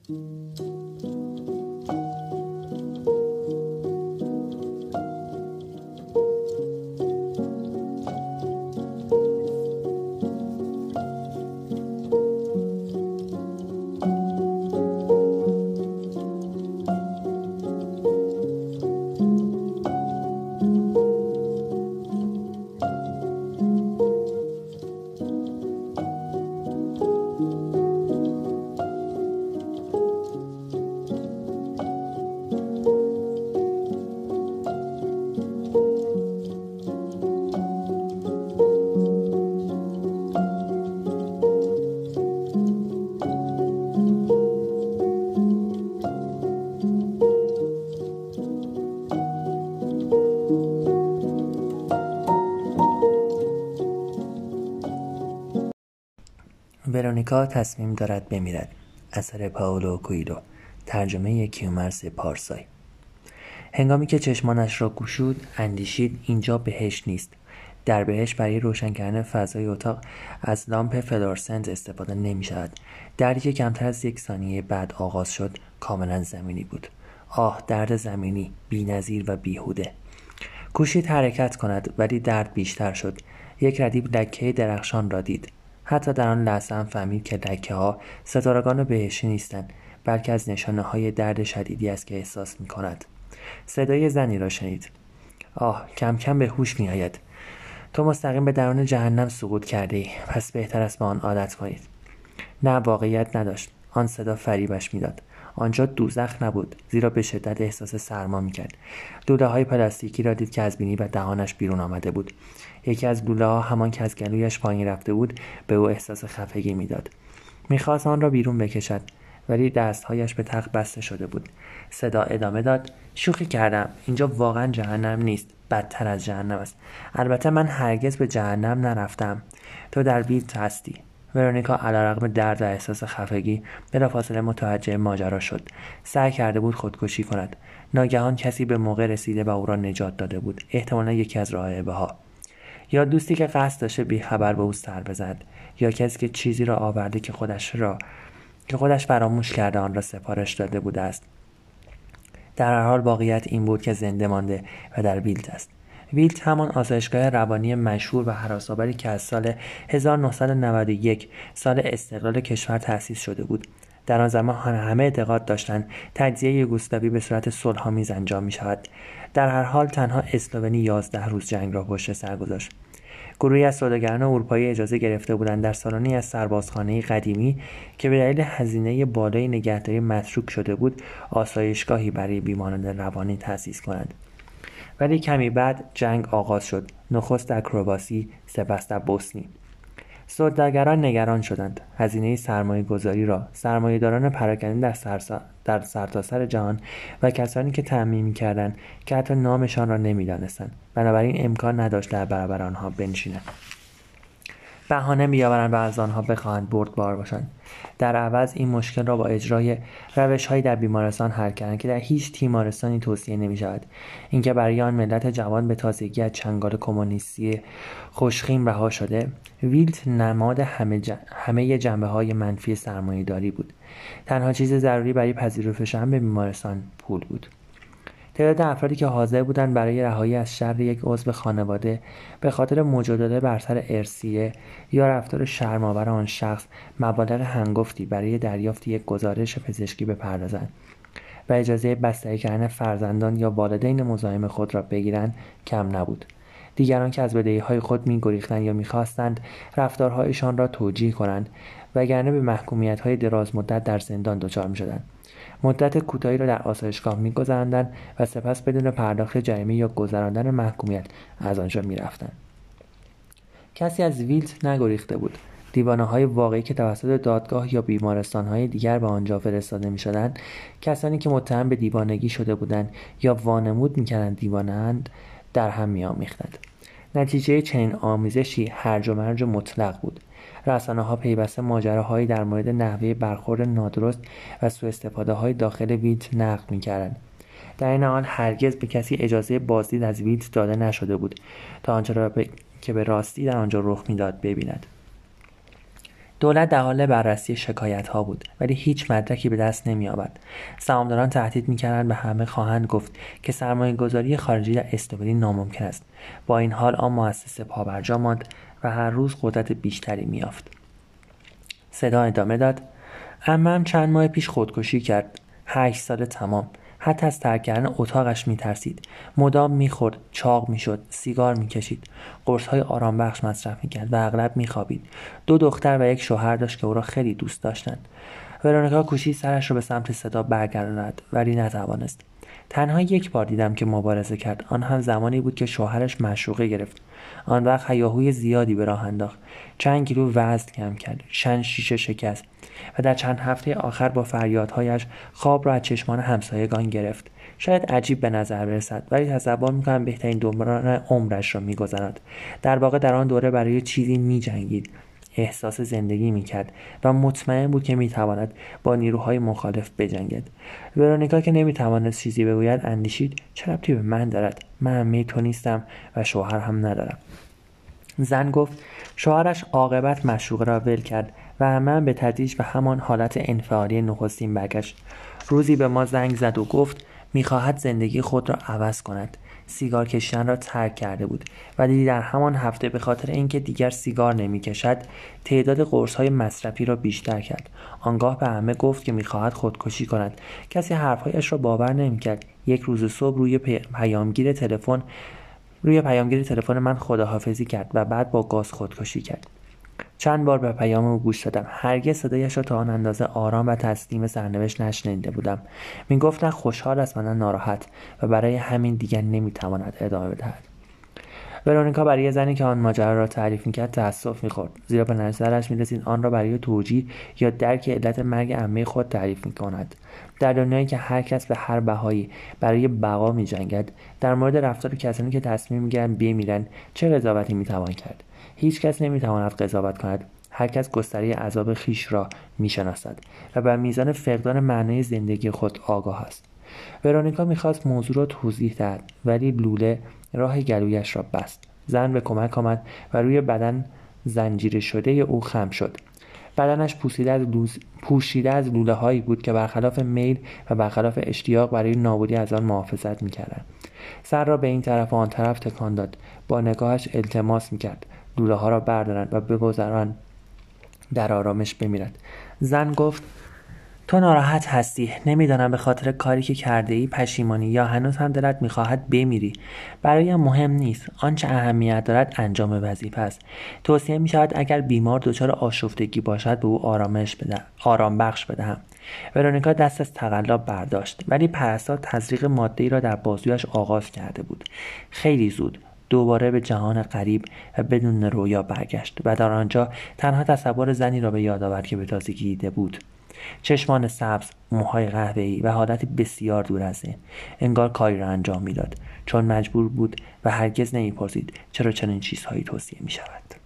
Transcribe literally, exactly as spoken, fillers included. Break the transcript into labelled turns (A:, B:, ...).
A: ورونیکا تصمیم دارد بمیرد. اثر پائولو کوئلو، ترجمه کیومرث پارسای. هنگامی که چشمانش را گشود اندیشید اینجا بهشت نیست. در بهشت برای روشن کردن فضای اتاق از لامپ فلورسنت استفاده نمی شود. دردی که کمتر از یک ثانیه بعد آغاز شد کاملا زمینی بود. آه، درد زمینی، بی‌نظیر و بیهوده. کوشید حرکت کند ولی درد بیشتر شد. یک ردیف لکه درخشان را دید. حتی در آن لحظه هم فهمید که لکه ها ستارگان بهشتی نیستند، بلکه از نشانه های درد شدیدی است که احساس می کند. صدای زنی را شنید. آه، کم کم به هوش می آید. تو مستقیم به درون جهنم سقوط کرده ای، پس بهتر است به آن عادت کنید. نه، واقعیت نداشت. آن صدا فریبش میداد. آنجا دوزخ نبود، زیرا به شدت احساس سرما میکرد. لوله های پلاستیکی را دید که از بینی و دهانش بیرون آمده بود. یکی از لوله ها همان که از گلویش پایین رفته بود به او احساس خفگی میداد. میخواست آن را بیرون بکشد، ولی دستهایش به تخت بسته شده بود. صدا ادامه داد: شوخی کردم، اینجا واقعا جهنم نیست، بدتر از جهنم است. البته من هرگز به جهنم نرفتم. تو در ویلت هستی. ورونیکا علیرغم درد و احساس خفگی بلافاصله متوجه ماجرا شد. سعی کرده بود خودکشی کند. ناگهان کسی به موقع رسیده و او را نجات داده بود. احتمالا یکی از راهبه‌ها، یا دوستی که قصد داشته بیخبر به او سر بزند، یا کسی که چیزی را آورده که خودش را که خودش فراموش کرده آن را سفارش داده بوده است. در هر حال واقعیت این بود که زنده مانده و در ویلت است. ویلت همان آسایشگاه روانی مشهور و هراس‌آوری که از سال هزار و نهصد و نود و یک، سال استقلال کشور تأسیس شده بود. در آن زمان همه اعتقاد داشتند تجزیه یوگسلاوی به صورت صلح‌آمیز انجام می‌شود. در هر حال تنها اسلوونی یازده روز جنگ را پشت سر گذاشت. گروهی از سوداگران اروپایی اجازه گرفته بودند در سالنی از سربازخانه قدیمی که به دلیل هزینه بالای نگهداری متروک شده بود آسایشگاهی برای بیماران روانی تأسیس کنند. ولی کمی بعد جنگ آغاز شد. نخست در کرواسی، سپس در بوسنی. سوداگران نگران شدند. هزینه سرمایه گذاری را سرمایه‌داران پراکنده در سرسا... در سرتاسر جهان و کسانی که تأمین می‌کردند که حتی نامشان را نمی‌دانستند، بنابراین امکان نداشت در برابر آنها بنشینند. بهانه می‌آورند و از آنها بخواهند بردبار باشند. در عوض این مشکل را با اجرای روش‌هایی در بیمارستان حل کردند که در هیچ تیمارستانی توصیه نمی‌شود. اینکه برای آن ملت جوان به تازگی از چنگال کمونیستی خوشخیم رها شده، ویلت نماد همه, ج... همه جنبه‌های منفی سرمایه‌داری بود. تنها چیز ضروری برای پذیرفته شدن به بیمارستان پول بود. تعداد افرادی که حاضر بودند برای رهایی از شر یک عضو خانواده به خاطر مجادله بر سر ارثیه یا رفتار شرم‌آور آن شخص مبالغ هنگفتی برای دریافت یک گزارش پزشکی بپردازند و اجازه بستری کردن فرزندان یا والدین مزاحم خود را بگیرند کم نبود. دیگران که از بدهی‌های خود می‌گریختند یا می‌خواستند رفتارهایشان را توجیه کنند، وگرنه به محکومیت‌های دراز مدت در زندان دچار می‌شدند. مدت کوتاهی را در آسایشگاه می‌گذراندند و سپس بدون پرداخت جریمه یا گذراندن محکومیت از آنجا می‌رفتند. کسی از ویلت نگریخته بود. دیوانه‌های واقعی که توسط دادگاه یا بیمارستان‌های دیگر به آنجا فرستاده می‌شدند، کسانی که متهم به دیوانگی شده بودند یا وانمود می‌کردند دیوانه‌اند، در هم می‌آمیختند. نتیجه چنین آمیزشی هرج و مرج مطلق بود. رسانه‌ها پیوسته ماجراهایی در مورد نحوه برخورد نادرست و سوءاستفاده‌های داخل ویلت نقل می‌کردند. در این حال هرگز به کسی اجازه بازدید از ویلت داده نشده بود تا آنچه را ب... که به راستی در آنجا رخ می‌داد ببیند. دولت در حال بررسی شکایت‌ها بود، ولی هیچ مدرکی به دست نمی‌آورد. سهامداران تهدید می‌کردند به همه خواهند گفت که سرمایه‌گذاری خارجی در استوبلی ناممکن است. با این حال آن مؤسسه پابرجا ماند و هر روز قدرت بیشتری می‌یافت. صدا ادامه داد: عمم چند ماه پیش خودکشی کرد. هشت سال تمام. حتی از ترک کردن اتاقش می‌ترسید. مدام می‌خورد، چاق می‌شد، سیگار می‌کشید، قرص‌های آرامبخش مصرف می‌کرد و اغلب می‌خوابید. دو دختر و یک شوهر داشت که او را خیلی دوست داشتند. ورونیکا کوشید سرش را به سمت صدا برگرداند، ولی نتوانست. تنها یک بار دیدم که مبارزه کرد، آن هم زمانی بود که شوهرش معشوقه گرفت. آن وقت هیاهوی زیادی به راه انداخت، چند کیلو وزن کم کرد، چند شیشه شکست و در چند هفته آخر با فریادهایش خواب را از چشمان همسایگان گرفت. شاید عجیب به نظر برسد، ولی تصور می‌کنم بهترین دوران عمرش را می‌گذراند. در واقع در آن دوره برای چیزی می‌جنگید، احساس زندگی میکرد و مطمئن بود که میتواند با نیروهای مخالف بجنگد. ورونیکا که نمیتواند چیزی بگوید اندیشید: چه ربطی به من دارد؟ من عمه تو نیستم و شوهر هم ندارم. زن گفت: شوهرش عاقبت معشوقه را ول کرد و عمه به تدریج به همان حالت انفعالی نخستین برگشت. روزی به ما زنگ زد و گفت میخواهد زندگی خود را عوض کند. سیگار کشیدن را ترک کرده بود، ولی در همان هفته به خاطر اینکه دیگر سیگار نمی‌کشد، تعداد قرص‌های مصرفی را بیشتر کرد. آنگاه به عمه گفت که می‌خواهد خودکشی کند. کسی حرف‌هایش را باور نمی‌کرد. یک روز صبح روی پیامگیر تلفن روی پیامگیر تلفن من خداحافظی کرد و بعد با گاز خودکشی کرد. چند بار به پیام او گوش دادم. هرگز صدایش را تا آن اندازه آرام و تسلیم سرنوشت نشنیده بودم. میگفت نه خوشحال است و نه ناراحت و برای همین دیگر نمیتواند ادامه بدهد. ورونیکا برای زنی که آن ماجرا را تعریف میکرد تأسف میخورد، زیرا به نظرش میرسید آن را برای توجیه یا درک علت مرگ عمه خود تعریف میکند. در دنیایی که هر کس به هر بهایی برای بقا میجنگد، در مورد رفتار کسانی که تصمیم میگیرند بمیرند چه قضاوتی میتوان کرد؟ هیچ کس نمیتواند قضاوت کند. هر کس گستره عذاب خیش را میشناسد و بر میزان فقدان معنای زندگی خود آگاه است. ورونیکا میخواست موضوع را توضیح دهد، ولی لوله راه گلویش را بست. زن به کمک آمد و روی بدن زنجیره شده او خم شد. بدنش پوشیده از لوز... پوشیده از لوله هایی بود که برخلاف میل و برخلاف اشتیاق برای نابودی از آن محافظت میکردند. سر را به این طرف و آن طرف تکان داد. با نگاهش التماس میکرد لوله ها را بردارند و بگذارند در آرامش بمیرد. زن گفت: تو ناراحت هستی. نمیدانم به خاطر کاری که کرده ای پشیمانی یا هنوز هم دلت میخواهد بمیری. برایم مهم نیست. آنچه اهمیت دارد انجام وظیفه است. توصیه میشود اگر بیمار دچار آشفتگی باشد به او آرامش بده آرام بخش بدهم. ورونیکا دست از تقلا برداشت، ولی پرستار تزریق ماده‌ای را در بازویش آغاز کرده بود. خیلی زود دوباره به جهان غریب و بدون رویا برگشت و در آنجا تنها تصور زنی را به یاد آورد که به تازگی دیده بود. چشمان سبز، موهای قهوه‌ای و حالتی بسیار دور از ذهن. انگار کاری را انجام میداد چون مجبور بود و هرگز نمیپرسید چرا چنین چیزهایی توصیه میشود.